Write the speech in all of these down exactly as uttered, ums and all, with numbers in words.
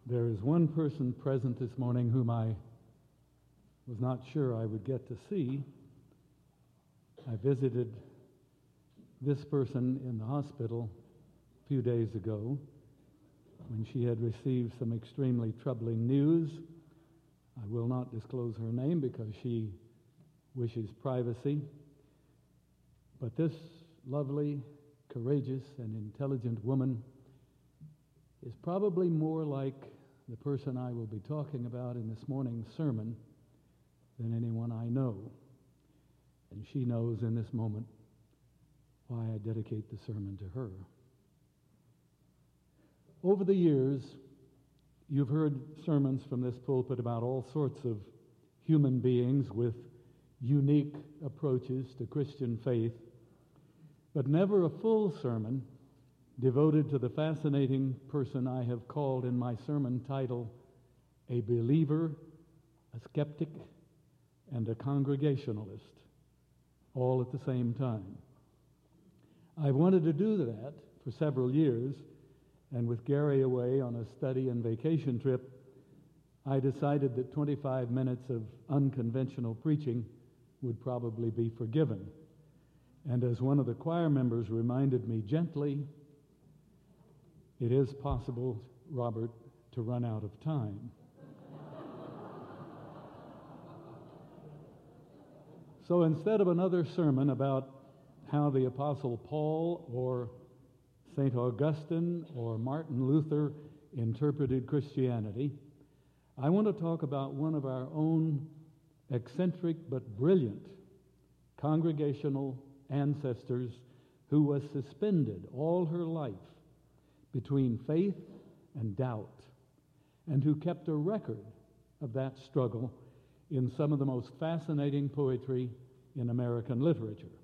There is one person present this morning whom I was not sure I would get to see. I visited this person in the hospital a few days ago when she had received some extremely troubling news. I will not disclose her name because she wishes privacy. But this lovely, courageous, and intelligent woman is probably more like the person I will be talking about in this morning's sermon than anyone I know. And she knows in this moment why I dedicate the sermon to her. Over the years, you've heard sermons from this pulpit about all sorts of human beings with unique approaches to Christian faith, but never a full sermon devoted to the fascinating person I have called in my sermon title a believer, a skeptic, and a Congregationalist, all at the same time. I've wanted to do that for several years, and with Gary away on a study and vacation trip, I decided that twenty-five minutes of unconventional preaching would probably be forgiven. And as one of the choir members reminded me gently, it is possible, Robert, to run out of time. So instead of another sermon about how the Apostle Paul or Saint Augustine or Martin Luther interpreted Christianity, I want to talk about one of our own eccentric but brilliant congregational ancestors who was suspended all her life between faith and doubt, and who kept a record of that struggle in some of the most fascinating poetry in American literature.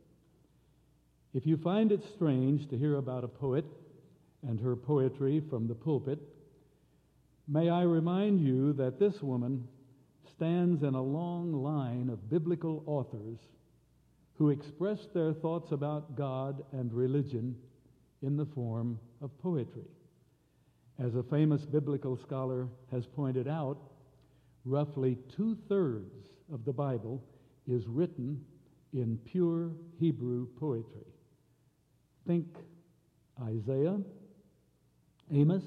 If you find it strange to hear about a poet and her poetry from the pulpit, may I remind you that this woman stands in a long line of biblical authors who expressed their thoughts about God and religion in the form of poetry. As a famous biblical scholar has pointed out, roughly two-thirds of the Bible is written in pure Hebrew poetry. Think Isaiah, Amos,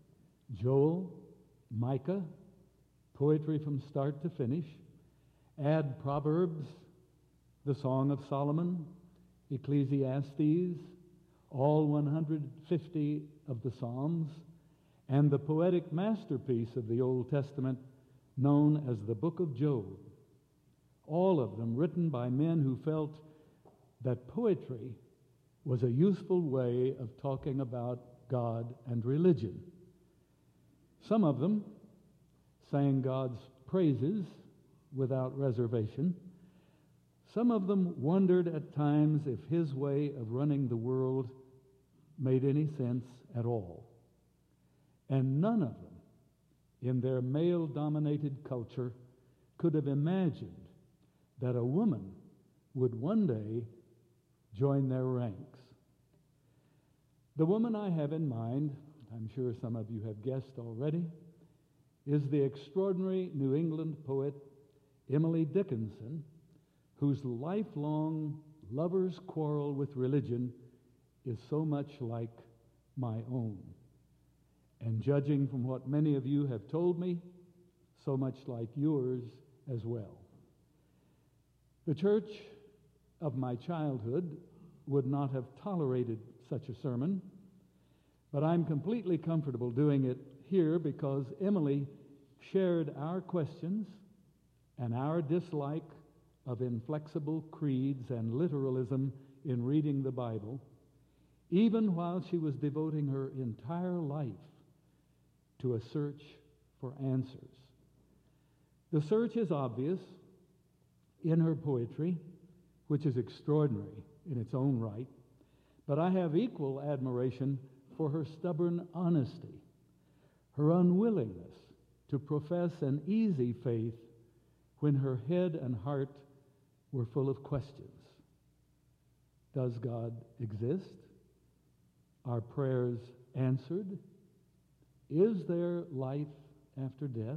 Joel, Micah, poetry from start to finish. Add Proverbs, the Song of Solomon, Ecclesiastes, all one hundred fifty of the Psalms, and the poetic masterpiece of the Old Testament known as the Book of Job. All of them written by men who felt that poetry was a useful way of talking about God and religion. Some of them sang God's praises without reservation. Some of them wondered at times if his way of running the world made any sense at all. And none of them, in their male-dominated culture, could have imagined that a woman would one day join their ranks. The woman I have in mind, I'm sure some of you have guessed already, is the extraordinary New England poet Emily Dickinson, whose lifelong lover's quarrel with religion is so much like my own. And judging from what many of you have told me, so much like yours as well. The church of my childhood would not have tolerated such a sermon, but I'm completely comfortable doing it here because Emily shared our questions and our dislike of inflexible creeds and literalism in reading the Bible, even while she was devoting her entire life to a search for answers. The search is obvious in her poetry, which is extraordinary in its own right, but I have equal admiration for her stubborn honesty, her unwillingness to profess an easy faith when her head and heart were full of questions. Does God exist? Are prayers answered? Is there life after death?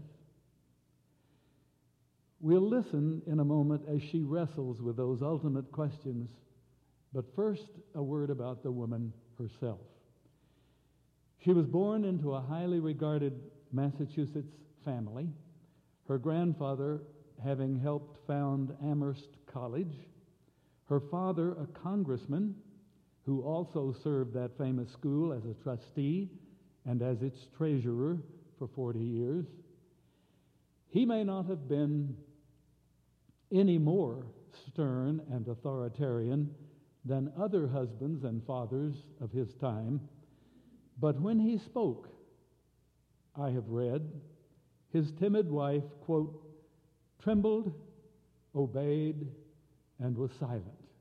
We'll listen in a moment as she wrestles with those ultimate questions, but first a word about the woman herself. She was born into a highly regarded Massachusetts family, her grandfather having helped found Amherst College, her father a congressman who also served that famous school as a trustee and as its treasurer for forty years. He may not have been any more stern and authoritarian than other husbands and fathers of his time, but when he spoke, I have read, his timid wife, quote, trembled, obeyed, and was silent.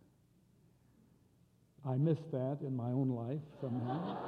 I missed that in my own life somehow.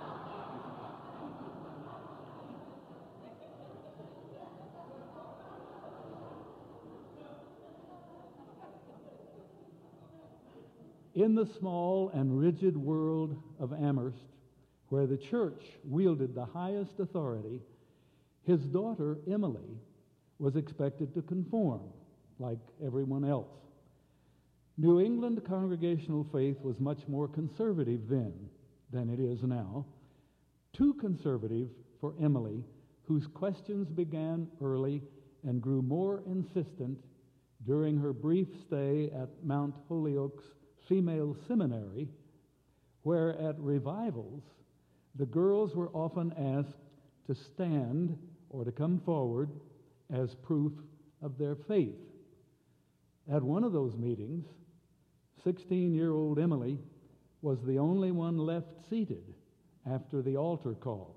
In the small and rigid world of Amherst, where the church wielded the highest authority, his daughter, Emily, was expected to conform like everyone else. New England congregational faith was much more conservative then than it is now, too conservative for Emily, whose questions began early and grew more insistent during her brief stay at Mount Holyoke's Female Seminary, where at revivals, the girls were often asked to stand or to come forward as proof of their faith. At one of those meetings, sixteen-year-old Emily was the only one left seated after the altar call.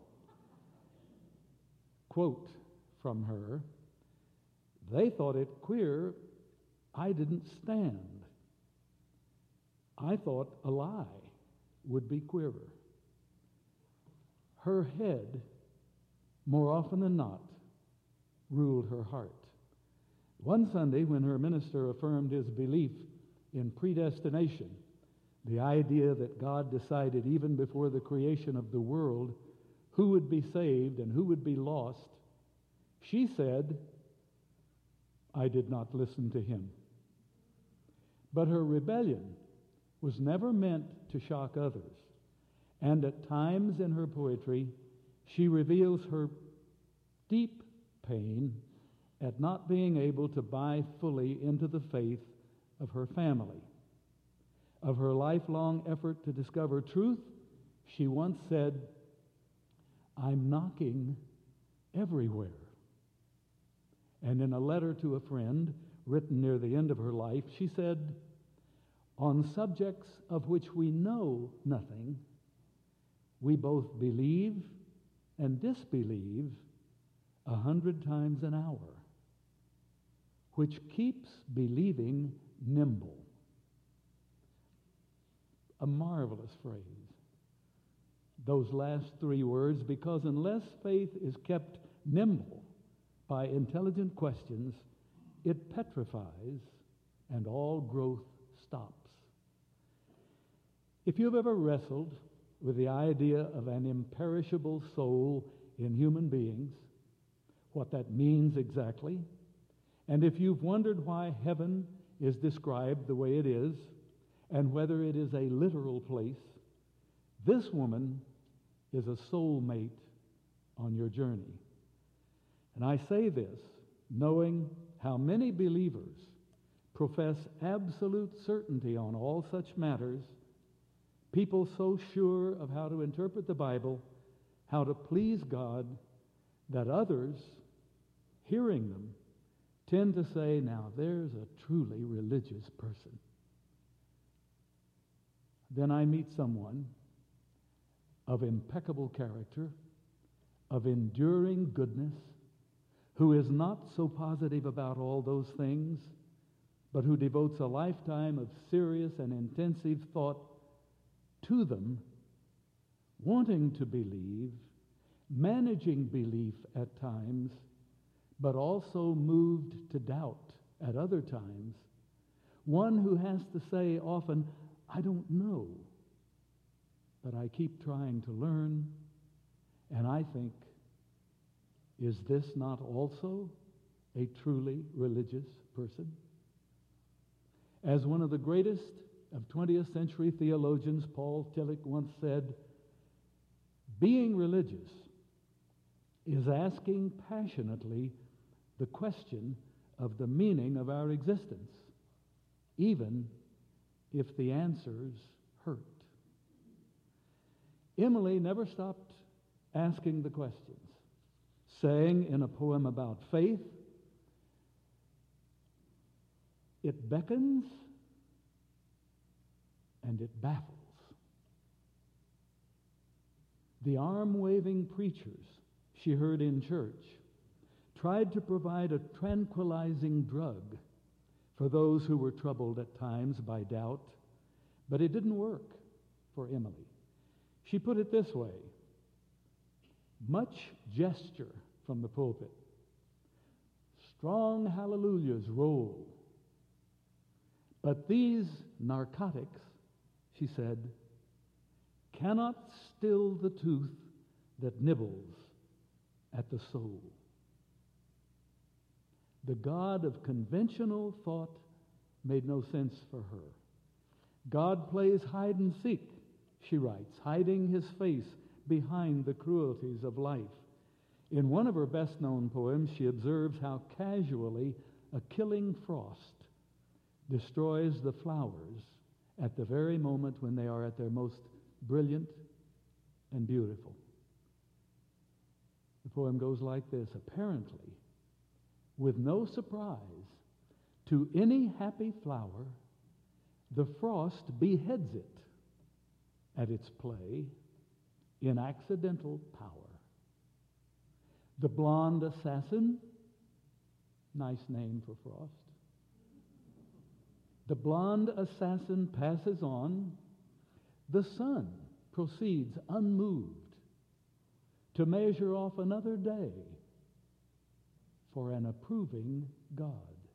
Quote from her, "They thought it queer I didn't stand. I thought a lie would be queerer." Her head, more often than not, ruled her heart. One Sunday, when her minister affirmed his belief in predestination, the idea that God decided even before the creation of the world who would be saved and who would be lost, she said, "I did not listen to him." But her rebellion was never meant to shock others, and at times in her poetry, she reveals her deep pain at not being able to buy fully into the faith of her family. Of her lifelong effort to discover truth, she once said, "I'm knocking everywhere." And in a letter to a friend written near the end of her life, she said, "On subjects of which we know nothing, we both believe and disbelieve a hundred times an hour, which keeps believing nimble." A marvelous phrase, those last three words, because unless faith is kept nimble by intelligent questions, it petrifies and all growth stops. If you've ever wrestled with the idea of an imperishable soul in human beings, what that means exactly, and if you've wondered why heaven is described the way it is, and whether it is a literal place, this woman is a soulmate on your journey. And I say this knowing how many believers profess absolute certainty on all such matters, people so sure of how to interpret the Bible, how to please God, that others, hearing them, tend to say, "Now there's a truly religious person." Then I meet someone of impeccable character, of enduring goodness, who is not so positive about all those things, but who devotes a lifetime of serious and intensive thought to them, wanting to believe, managing belief at times, but also moved to doubt at other times. One who has to say often, "I don't know, but I keep trying to learn, and I think Is this not also a truly religious person? As one of the greatest of twentieth century theologians, Paul Tillich, once said, being religious is asking passionately the question of the meaning of our existence, even if the answers hurt. Emily never stopped asking the questions, saying in a poem about faith, it beckons and it baffles. The arm-waving preachers she heard in church tried to provide a tranquilizing drug for those who were troubled at times by doubt, but it didn't work for Emily. She put it this way: much gesture from the pulpit, strong hallelujahs roll, but these narcotics, she said, cannot still the tooth that nibbles at the soul. The God of conventional thought made no sense for her. God plays hide and seek, she writes, hiding his face behind the cruelties of life. In one of her best-known poems, she observes how casually a killing frost destroys the flowers at the very moment when they are at their most brilliant and beautiful. The poem goes like this: apparently, with no surprise, to any happy flower, the frost beheads it at its play in accidental power. The blonde assassin, nice name for frost. The blonde assassin passes on. The sun proceeds unmoved to measure off another day for an approving God.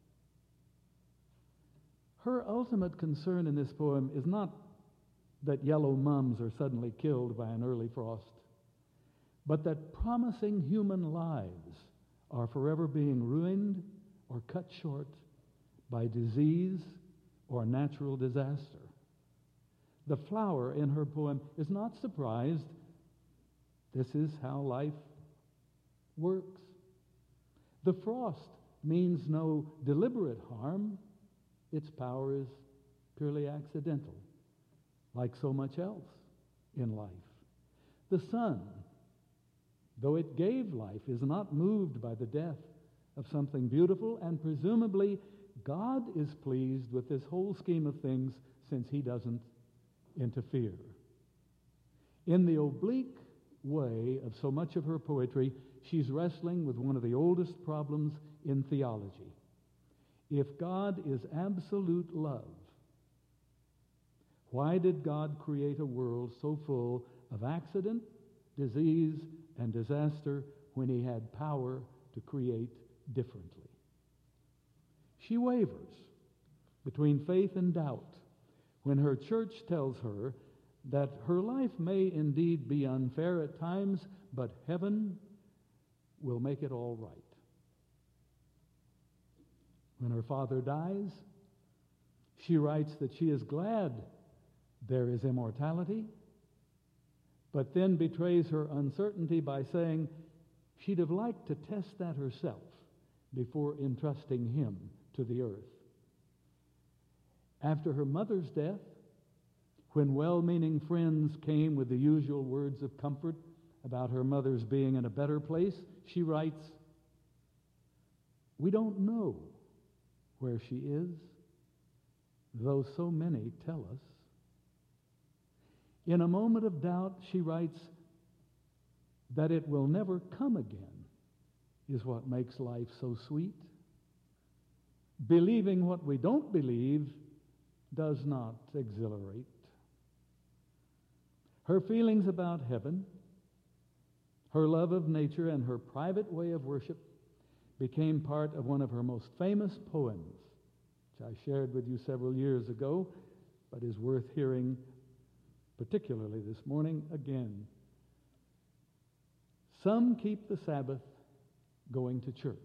Her ultimate concern in this poem is not that yellow mums are suddenly killed by an early frost, but that promising human lives are forever being ruined or cut short by disease or natural disaster. The flower in her poem is not surprised. This is how life works. The frost means no deliberate harm. Its power is purely accidental, like so much else in life. The sun, though it gave life, is not moved by the death of something beautiful, and presumably God is pleased with this whole scheme of things since he doesn't interfere. In the oblique way of so much of her poetry, she's wrestling with one of the oldest problems in theology. If God is absolute love, why did God create a world so full of accident, disease, and disaster when he had power to create differently? She wavers between faith and doubt when her church tells her that her life may indeed be unfair at times, but heaven will make it all right. When her father dies, she writes that she is glad there is immortality, but then betrays her uncertainty by saying she'd have liked to test that herself before entrusting him to the earth. After her mother's death, when well-meaning friends came with the usual words of comfort about her mother's being in a better place, she writes, "We don't know where she is, though so many tell us." In a moment of doubt, she writes that it will never come again is what makes life so sweet. Believing what we don't believe does not exhilarate. Her feelings about heaven, her love of nature, and her private way of worship became part of one of her most famous poems, which I shared with you several years ago, but is worth hearing particularly this morning again. Some keep the Sabbath going to church.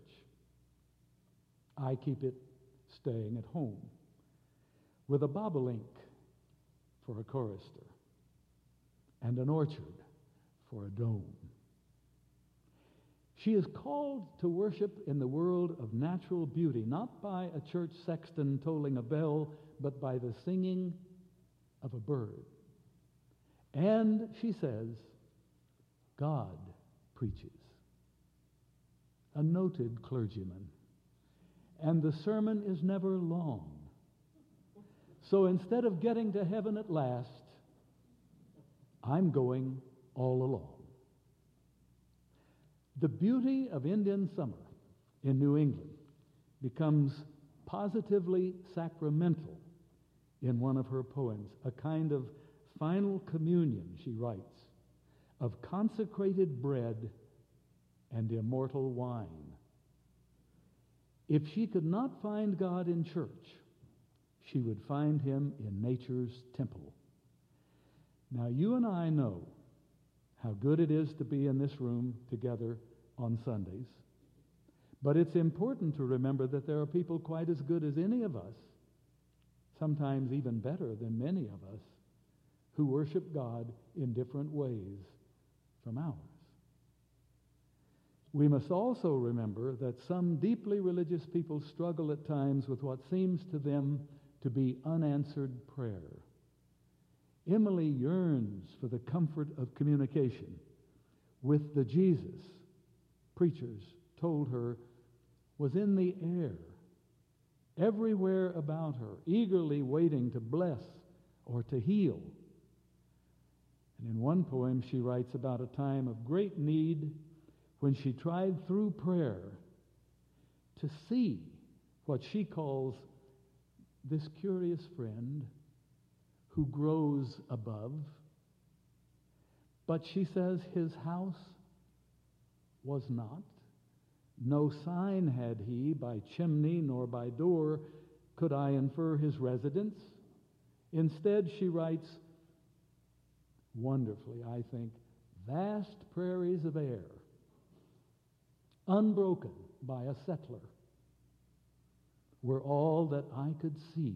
I keep it staying at home, with a bobolink for a chorister and an orchard for a dome. She is called to worship in the world of natural beauty, not by a church sexton tolling a bell, but by the singing of a bird. And she says, God preaches. A noted clergyman. And the sermon is never long. So instead of getting to heaven at last, I'm going all along. The beauty of Indian summer in New England becomes positively sacramental in one of her poems, a kind of final communion, she writes, of consecrated bread and immortal wine. If she could not find God in church, she would find him in nature's temple. Now, you and I know how good it is to be in this room together on Sundays, but it's important to remember that there are people quite as good as any of us, sometimes even better than many of us, who worship God in different ways from ours. We must also remember that some deeply religious people struggle at times with what seems to them to be unanswered prayer. Emily yearns for the comfort of communication with the Jesus preachers told her was in the air, everywhere about her, eagerly waiting to bless or to heal. And in one poem she writes about a time of great need when she tried through prayer to see what she calls this curious friend who grows above. But she says his house was not. No sign had he, by chimney nor by door could I infer his residence. Instead, she writes, wonderfully, I think, vast prairies of air, unbroken by a settler, were all that I could see.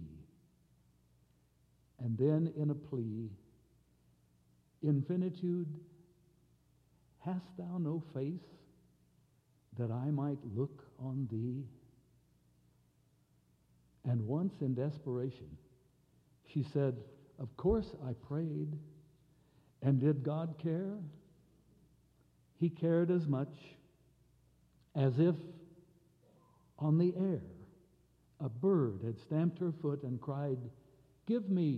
And then in a plea, infinitude, hast thou no face that I might look on thee? And once in desperation, she said, of course I prayed. And did God care? He cared as much as if on the air a bird had stamped her foot and cried, give me.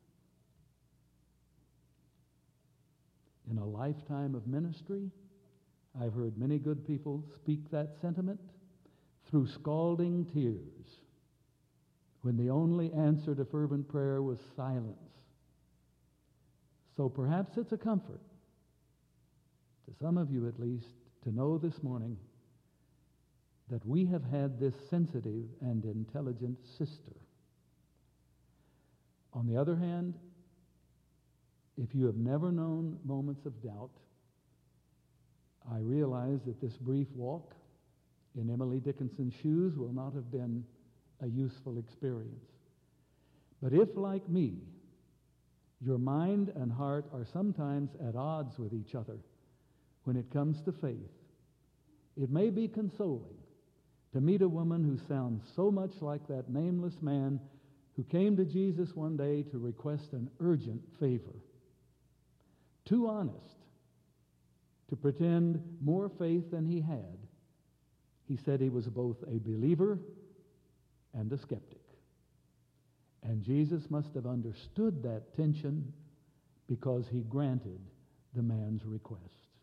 In a lifetime of ministry, I've heard many good people speak that sentiment through scalding tears when the only answer to fervent prayer was silence. So perhaps it's a comfort, to some of you at least, to know this morning that we have had this sensitive and intelligent sister. On the other hand, if you have never known moments of doubt, I realize that this brief walk in Emily Dickinson's shoes will not have been a useful experience. But if, like me, your mind and heart are sometimes at odds with each other when it comes to faith, it may be consoling to meet a woman who sounds so much like that nameless man who came to Jesus one day to request an urgent favor. Too honest to pretend more faith than he had, he said he was both a believer and a skeptic. And Jesus must have understood that tension because he granted the man's request.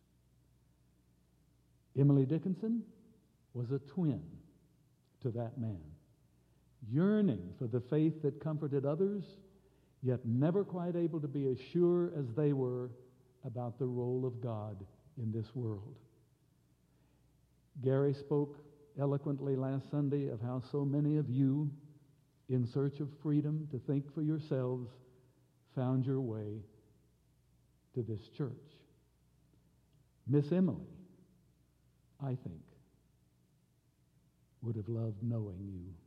Emily Dickinson was a twin to that man, yearning for the faith that comforted others, yet never quite able to be as sure as they were about the role of God in this world. Gary spoke eloquently last Sunday of how so many of you, in search of freedom to think for yourselves, found your way to this church. Miss Emily, I think, would have loved knowing you.